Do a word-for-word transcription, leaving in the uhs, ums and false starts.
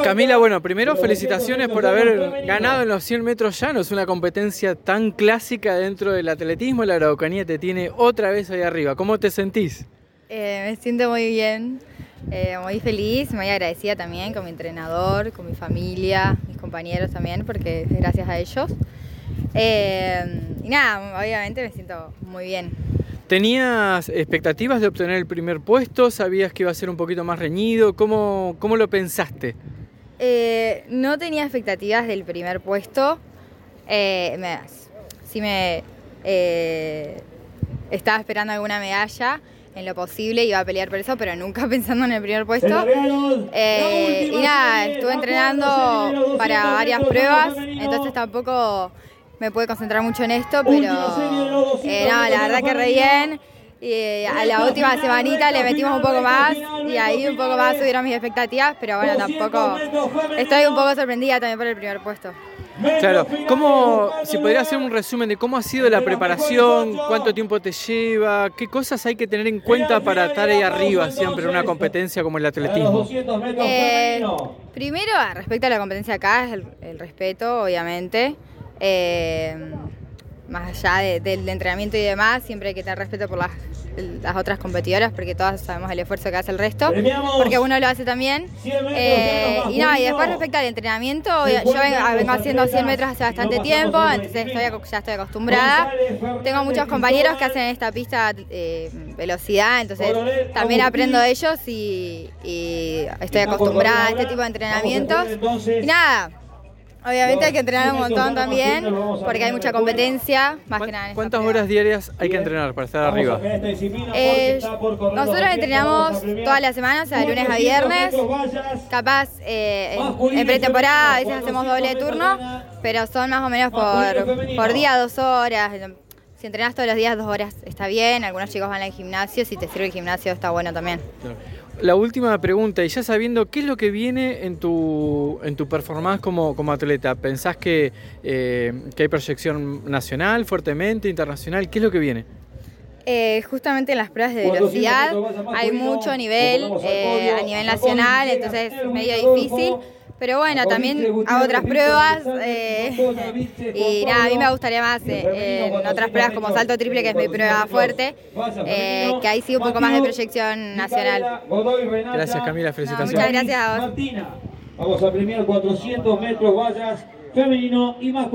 Camila, bueno, primero felicitaciones por haber ganado en los cien metros llanos, una competencia tan clásica dentro del atletismo. La Araucanía te tiene otra vez ahí arriba. ¿Cómo te sentís? Eh, me siento muy bien, eh, muy feliz, muy agradecida también con mi entrenador, con mi familia, mis compañeros también, porque es gracias a ellos. Eh, y nada, obviamente me siento muy bien. ¿Tenías expectativas de obtener el primer puesto? ¿Sabías que iba a ser un poquito más reñido? ¿Cómo, cómo lo pensaste? Eh, no tenía expectativas del primer puesto. Eh, me, sí me eh, estaba esperando alguna medalla en lo posible, iba a pelear por eso, pero nunca pensando en el primer puesto. Eh, y nada, estuve entrenando para varias pruebas, entonces tampoco me pude concentrar mucho en esto, pero eh, no, la verdad que re bien. Y a la última semanita le metimos un poco más y ahí un poco más subieron mis expectativas, pero bueno, tampoco estoy un poco sorprendida también por el primer puesto. Claro, ¿cómo, si podrías hacer un resumen de cómo ha sido la preparación, cuánto tiempo te lleva, qué cosas hay que tener en cuenta para estar ahí arriba siempre en una competencia como el atletismo? Eh, primero, respecto a la competencia acá, es el, el respeto, obviamente. Eh, más allá de, del entrenamiento y demás, siempre hay que tener respeto por las, las otras competidoras, porque todas sabemos el esfuerzo que hace el resto, porque uno lo hace también. Eh, y nada, y después respecto al entrenamiento, yo vengo, vengo haciendo cien metros hace bastante tiempo, entonces estoy, ya estoy acostumbrada. Tengo muchos compañeros que hacen esta pista eh, velocidad, entonces también aprendo de ellos y, y estoy acostumbrada a este tipo de entrenamientos. Y nada, obviamente hay que entrenar un montón también, porque hay mucha competencia, más que nada. ¿Cuántas horas diarias hay que entrenar para estar arriba? Eh, nosotros entrenamos todas las semanas, o sea, de lunes a viernes. Capaz eh, en, en pretemporada a veces hacemos doble turno, pero son más o menos por, por día, dos horas. Si entrenas todos los días, dos horas está bien. Algunos chicos van al gimnasio, si te sirve el gimnasio está bueno también. La última pregunta, y ya sabiendo qué es lo que viene en tu, en tu performance como, como atleta, ¿pensás que, eh, que hay proyección nacional, fuertemente, internacional? ¿Qué es lo que viene? Eh, justamente en las pruebas de velocidad hay mucho nivel eh, a nivel nacional, entonces es medio difícil. Pero bueno, también hago otras pruebas eh, y nada, a mí me gustaría más eh, en otras pruebas como salto triple, que es mi prueba fuerte, eh, que ahí sí un poco más de proyección nacional. Gracias, Camila, felicitaciones. No, muchas gracias a vos. Vamos a premiar cuatrocientos metros vallas femenino y masculino.